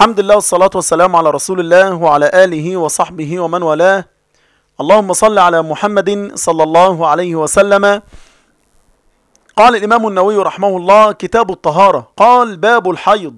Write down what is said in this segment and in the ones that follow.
الحمد لله والصلاة والسلام على رسول الله وعلى آله وصحبه ومن والاه. اللهم صل على محمد صلى الله عليه وسلم. قال الإمام النووي رحمه الله: كتاب الطهارة. قال: باب الحيض.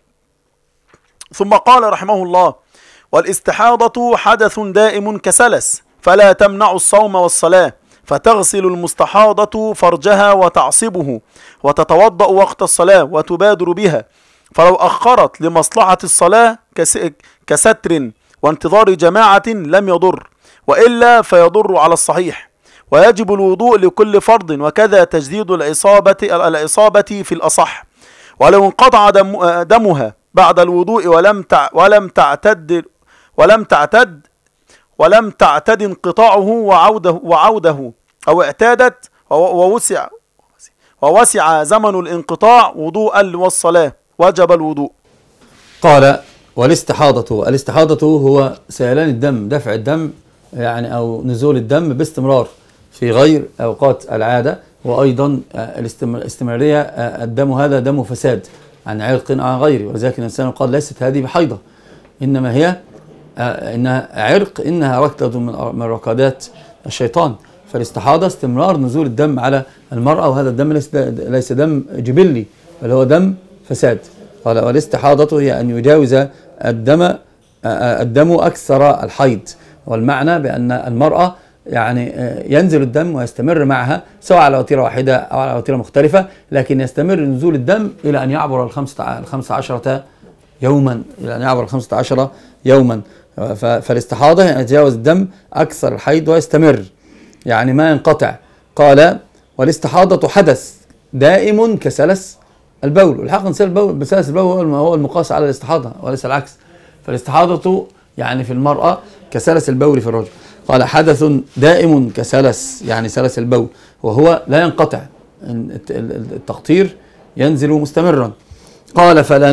ثم قال رحمه الله: والاستحاضة حدث دائم كسلس، فلا تمنع الصوم والصلاة، فتغسل المستحاضة فرجها وتعصبه، وتتوضأ وقت الصلاة وتبادر بها، فلو أخرت لمصلحة الصلاة كستر وانتظار جماعة لم يضر، وإلا فيضر على الصحيح. ويجب الوضوء لكل فرض، وكذا تجديد الإصابة في الأصح. ولو انقطع دمها بعد الوضوء ولم تعتد انقطاعه وعوده أو اعتادت ووسع زمن الانقطاع وضوءا والصلاة وجب الوضوء. قال: الاستحاضة هو سيلان الدم، دفع الدم يعني أو نزول الدم باستمرار في غير أوقات العادة، وأيضا الاستمرارية. الدم هذا دم فساد عن عرق عن غيره، ولذلك الإنسان قال: ليست هذه بحيضة، إنما هي إنها عرق، إنها ركضة من ركضات الشيطان. فالاستحاضة استمرار نزول الدم على المرأة، وهذا الدم ليس دم جبلي، بل هو دم فساد. قال: والاستحاضة هي أن يجاوز الدم أكثر الحيض. والمعنى بأن المرأة يعني ينزل الدم ويستمر معها، سواء على وتيرة واحدة أو على وتيرة مختلفة، لكن يستمر نزول الدم إلى أن يعبر الخمسة عشرة يوما، فالاستحاضة يعني يتجاوز الدم أكثر الحيض ويستمر، يعني ما ينقطع. قال: والاستحاضة حدث دائم كسلس البول. والحق سلس البول هو المقاس على الاستحاضة وليس العكس. فالاستحاضة يعني في المرأة كسلس البول في الرجل. قال: حدث دائم كسلس، يعني سلس البول، وهو لا ينقطع، التقطير ينزل مستمرا. قال: فلا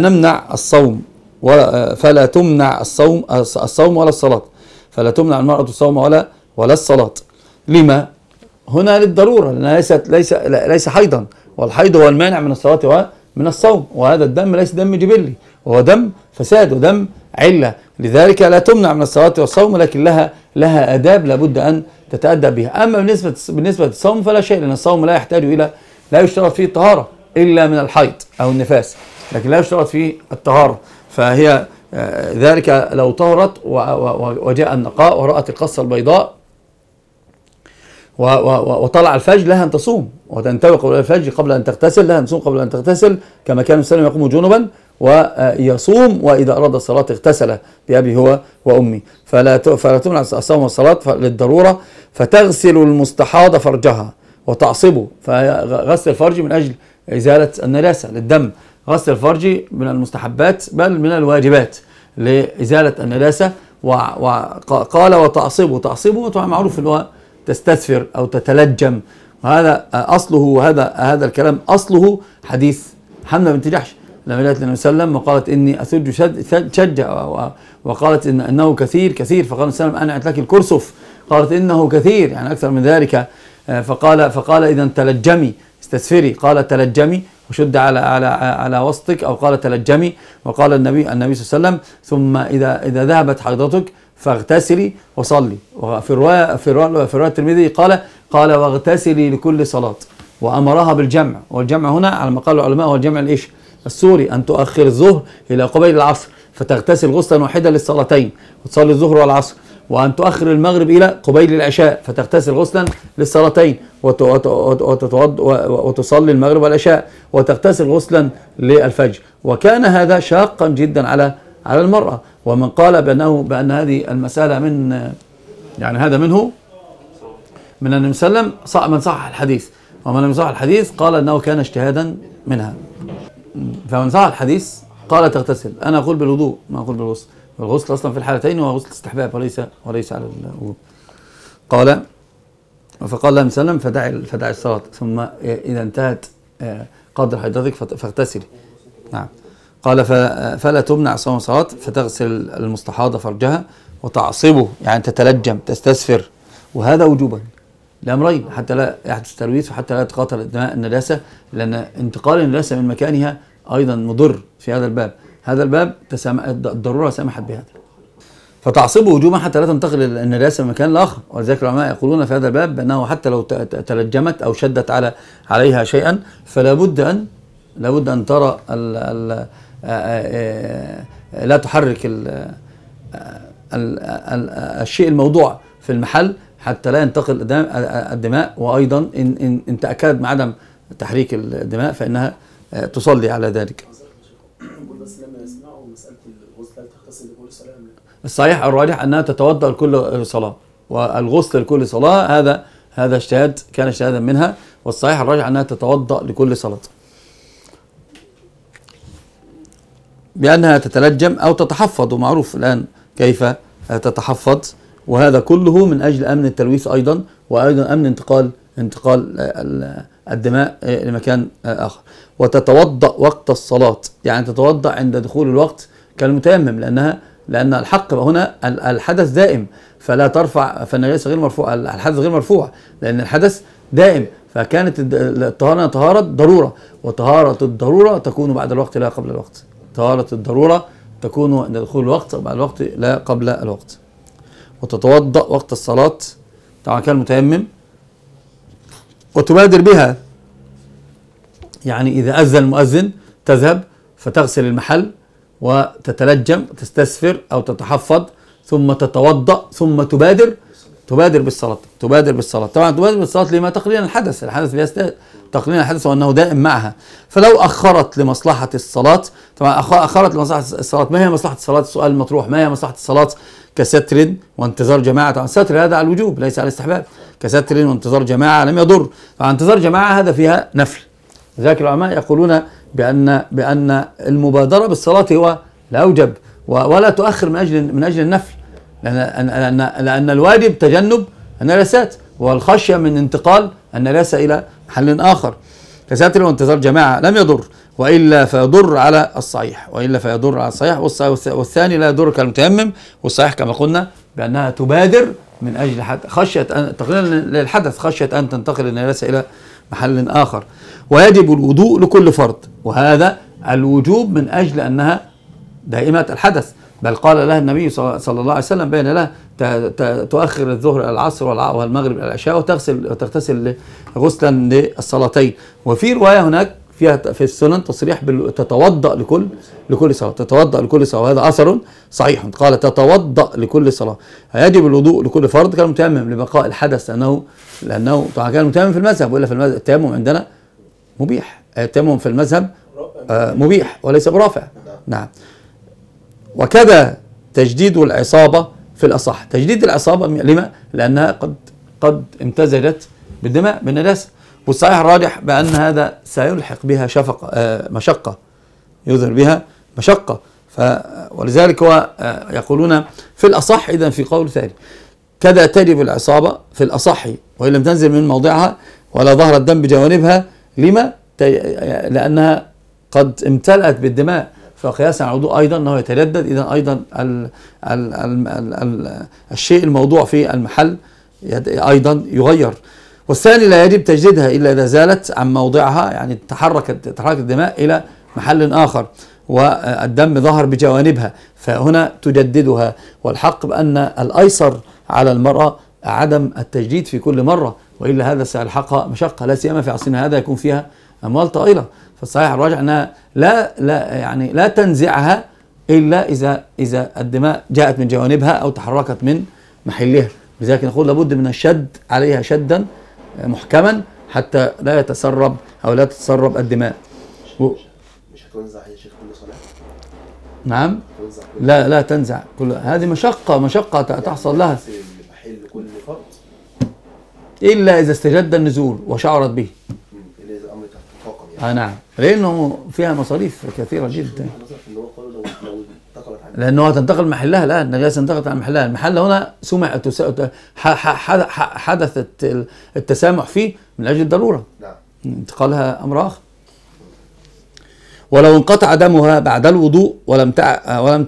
تمنع الصوم ولا الصلاة. فلا تمنع المرأة الصوم ولا الصلاة. لما؟ هنا للضرورة، لأنها ليس حيضا، والحيض هو المانع من الصلاة ومن الصوم، وهذا الدم ليس دم جبلي، وهو دم فساد ودم علة. لذلك لا تمنع من الصلاة والصوم، ولكن لها آداب لابد أن تتأدب بها. أما بالنسبة للصوم فلا شيء، لأن الصوم لا يشترط فيه الطهارة إلا من الحيض أو النفاس، لكن لا يشترط فيه الطهارة. فهي ذلك لو طهرت وجاء النقاء ورأت القصة البيضاء وطلع الفجر لها أن تصوم وتنتوي قبل الفجر قبل أن تغتسل، لها أن تصوم قبل أن تغتسل، كما كان السلام يقوم جنبا ويصوم، وإذا أراد الصلاة اغتسل بأبي هو وأمي. فلا تمنع الصوم والصلاة للضرورة. فتغسل المستحاضة فرجها وتعصبه. فغسل الفرج من أجل إزالة النجاسة للدم، غسل الفرج من المستحبات بل من الواجبات لإزالة النجاسة. وقال: وتعصبه. تعصبه معروف اللي هو تستثفر أو تتلجم، وهذا أصله، هذا الكلام أصله حديث حمنة بنت جحش لما جاءت للنبي صلى الله عليه وسلم وقالت: إني أثج شجة، وقالت إنه كثير. فقال النبي صلى الله عليه وسلم: أنعت لك الكرسف. قالت: إنه كثير، يعني أكثر من ذلك. فقال: إذا تلجمي، استثفري. قال: تلجمي وشد على وسطك، أو قال: تلجمي. وقال النبي صلى الله عليه وسلم: ثم إذا ذهبت حيضتك فاغتسلي وصلي. وفي رواية الترمذي قال: واغتسلي لكل صلاة. وأمرها بالجمع، والجمع هنا على ما قال العلماء هو الجمع السوري، أن تؤخر الظهر إلى قبيل العصر فتغتسل غسلا واحدا للصلاتين وتصلي الظهر والعصر، وأن تؤخر المغرب إلى قبيل العشاء فتغتسل غسلا للصلاتين وتصلي المغرب والعشاء وتغتسل غسلا للفجر. وكان هذا شاقا جدا على المرأة. ومن قال بأن هذه المسألة هذا منه من النبي صلى الله عليه وسلم من صح الحديث، ومن لم يصح الحديث قال أنه كان اجتهادا منها. فمن صح الحديث قال تغتسل. أنا أقول بالوضوء ما أقول بالغسل. الغسل أصلا في الحالتين هو غسل استحباب وليس على الوضوء. فقال النبي صلى الله عليه وسلم: فدعي الصلاة، ثم إذا انتهت قدر حيضتك فاغتسلي. نعم. قال: فلا تمنع صوم الصلاة. فتغسل المستحاضة فرجها وتعصبه، يعني تتلجم تستسفر، وهذا وجوبا لأمرين: حتى لا يحدث تلويث، وحتى لا يتقاطع الدماء النجاسة، لأن انتقال النجاسة من مكانها أيضا مضر في هذا الباب. هذا الباب الضرورة سمحت بهذا، فتعصبه وجوبا حتى لا تنتقل النجاسة من مكان لآخر. ولذلك العلماء يقولون في هذا الباب بأنه حتى لو تلجمت أو شدت عليها شيئا فلا بد أن ترى لا تحرك الشيء الموضوع في المحل حتى لا ينتقل الدماء. وأيضا إن تأكد من عدم تحريك الدماء فإنها تصلي على ذلك. بس لما يسمعوا مسألة الغسل هل تغتسل لكل صلاة؟ الصحيح الراجح أنها تتوضأ لكل صلاة، والغسل لكل صلاة هذا اجتهاد كان اجتهادا منها، والصحيح الراجح أنها تتوضأ لكل صلاة بأنها تتلجم أو تتحفظ، ومعروف الآن كيف تتحفظ، وهذا كله من أجل أمن التلويث أيضا، وأيضا أمن انتقال الدماء لمكان آخر. وتتوضأ وقت الصلاة، يعني تتوضأ عند دخول الوقت كالمتيمم، لأن الحق هنا الحدث دائم، فلا ترفع، فالنجاسة غير مرفوع، الحدث غير مرفوع لأن الحدث دائم، فكانت الطهارة طهارة ضرورة، وطهارة الضرورة تكون بعد الوقت لا قبل الوقت. طهارة الضرورة تكون عند دخول الوقت وبعد الوقت لا قبل الوقت. وتتوضأ وقت الصلاة طبعا كان متيمم، وتبادر بها، يعني إذا أذن المؤذن تذهب فتغسل المحل وتتلجم، تستسفر أو تتحفظ، ثم تتوضأ، ثم تبادر بالصلاة. طبعا تبادر بالصلاة لما تقليل الحدث فيها تقليل الحدث وأنه دائم معها. فلو أخرت لمصلحة الصلاة، طبعا أخرت لمصلحة الصلاة، ما هي مصلحة الصلاة؟ السؤال المطروح، ما هي مصلحة الصلاة؟ كستر وانتظار جماعة. طبعا الستر هذا على الوجوب ليس على الاستحباب، كستر وانتظار جماعة لم يضر. طبعا انتظار جماعة هذا فيها نفل، لذلك العلماء يقولون بأن المبادرة بالصلاة هو الأوجب، ولا تؤخر من أجل النفل، لأن الواجب تجنب النجاسات، والخشية من انتقال النجاسة إلى محل آخر. كساتر وانتظار جماعة لم يضر، وإلا فيضر على الصحيح، والثاني لا يضر كالمتيمم. والصحيح كما قلنا بأنها تبادر من أجل خشية تقليلا للحدث، خشية أن تنتقل النجاسة إلى محل آخر. ويجب الوضوء لكل فرض، وهذا الوجوب من أجل أنها دائمة الحدث، بل قال لها النبي صلى الله عليه وسلم بين له تؤخر الظهر إلى العصر والمغرب إلى العشاء وتغتسل غسلا للصلاتين. وفي رواية هناك فيها في السنن تصريح تتوضأ لكل صلاة، وهذا أثر صحيح، قال تتوضأ لكل صلاة. يجب الوضوء لكل فرض كالمتيمم لبقاء الحدث، لأنه طبعا كان المتيمم في المذهب، وإلا في التيمم عندنا مبيح، التيمم في المذهب مبيح وليس برافع. نعم. وكذا تجديد العصابة في الأصح. تجديد العصابة لما؟ لأنها قد امتزجت بالدماء بالنجاسة، والصحيح الراجح بأن هذا سيلحق بها مشقة، يظهر بها مشقة. ولذلك هو يقولون في الأصح، إذن في قول ثاني كذا تجب العصابة في الأصح وإن لم تنزل من موضعها ولا ظهر الدم بجوانبها. لما؟ لأنها قد امتلأت بالدماء، فقياسا على الوضوء أيضا أنه يتردد، إذن أيضا الشيء الموضوع في المحل أيضا يغير. والثاني لا يجب تجديدها إلا إذا زالت عن موضعها، يعني تحركت الدماء إلى محل آخر والدم ظهر بجوانبها، فهنا تجددها. والحق بأن الأيسر على المرأة عدم التجديد في كل مرة، وإلا هذا سيلحقها مشقة، لا سيما في عصرنا هذا يكون فيها أموال طائلة. فالصحيح الراجح أنها لا تنزعها إلا إذا الدماء جاءت من جوانبها أو تحركت من محلها. لذلك نقول لابد من الشد عليها شدا محكما حتى لا يتسرب أو لا تتسرب الدماء. مش هتوزع يا شيخ كل صلاة؟ نعم. لا تنزع هذه مشقة تحصل لها، كل فرض إلا إذا استجد النزول وشعرت به. إلا إذا الأمر تفاقم يعني. نعم، لأنه فيها مصاريف كثيرة جدا. لأنه تنتقل محلها، لا النجاسة انتقلت عن محلها. المحل هنا حدث التسامح فيه من أجل الضرورة، انتقالها أمر آخر. ولو انقطع دمها بعد الوضوء ولم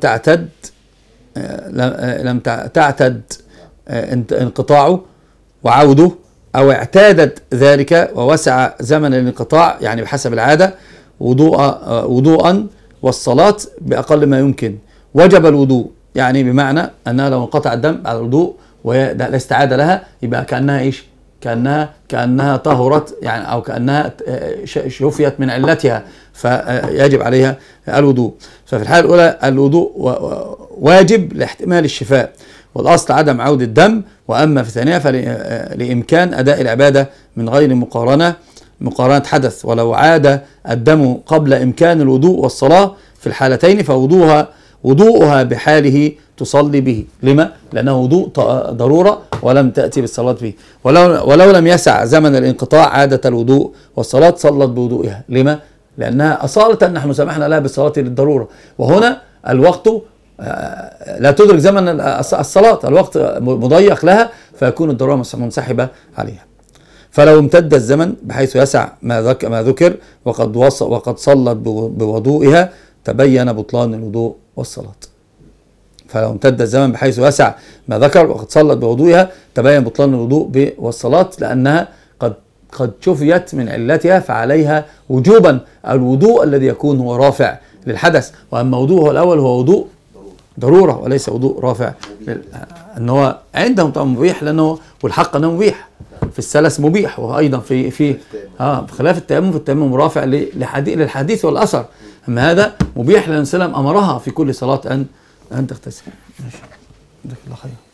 تعتد انقطاعه وعوده، أو اعتادت ذلك ووسع زمن الانقطاع، يعني بحسب العادة، وضوءا والصلاة بأقل ما يمكن، وجب الوضوء، يعني بمعنى أنها لو انقطع الدم بعد الوضوء ولا استعادة لها يبقى كأنها إيش؟ كأنها طهرت يعني، أو كأنها شفيت من علتها، فيجب عليها الوضوء. ففي الحالة الأولى الوضوء واجب لاحتمال الشفاء، والأصل عدم عودة الدم. وأما في الثانية فلإمكان أداء العبادة من غير مقارنة حدث، ولو عاد الدم قبل إمكان الوضوء والصلاة في الحالتين فوضوءها بحاله تصلي به. لما؟ لأنه وضوء ضرورة ولم تأتي بالصلاة به. ولو لم يسع زمن الانقطاع عادة الوضوء والصلاة صلت بوضوئها. لما؟ لأنها أصالة نحن سمحنا لها بالصلاة للضرورة، وهنا الوقت لا تدرك زمن الصلاة، الوقت مضيق لها، فيكون الضرورة منسحبة عليها. فلو امتد الزمن بحيث يسع ما ذكر وقد صلت بوضوئها تبين بطلان الوضوء والصلاة. فلو امتد الزمن بحيث يسع ما ذكر وقد صلت بوضوئها تبين بطلان الوضوء والصلاة، لأنها قد شفيت من علتها، فعليها وجوبا الوضوء الذي يكون هو رافع للحدث. وأما وضوءه الأول هو وضوء ضرورة وليس وضوء رافع، أنه عندهم طبعا مبيح، لأنه والحق أنه مبيح في السلس مبيح، وأيضا في خلاف التيمم، في التيمم رافع للحديث والأثر. أما هذا مبيح، لأن النبي صلى الله عليه وسلم أمرها في كل صلاة أن تغتسل. ماشي، جزاك الله خير.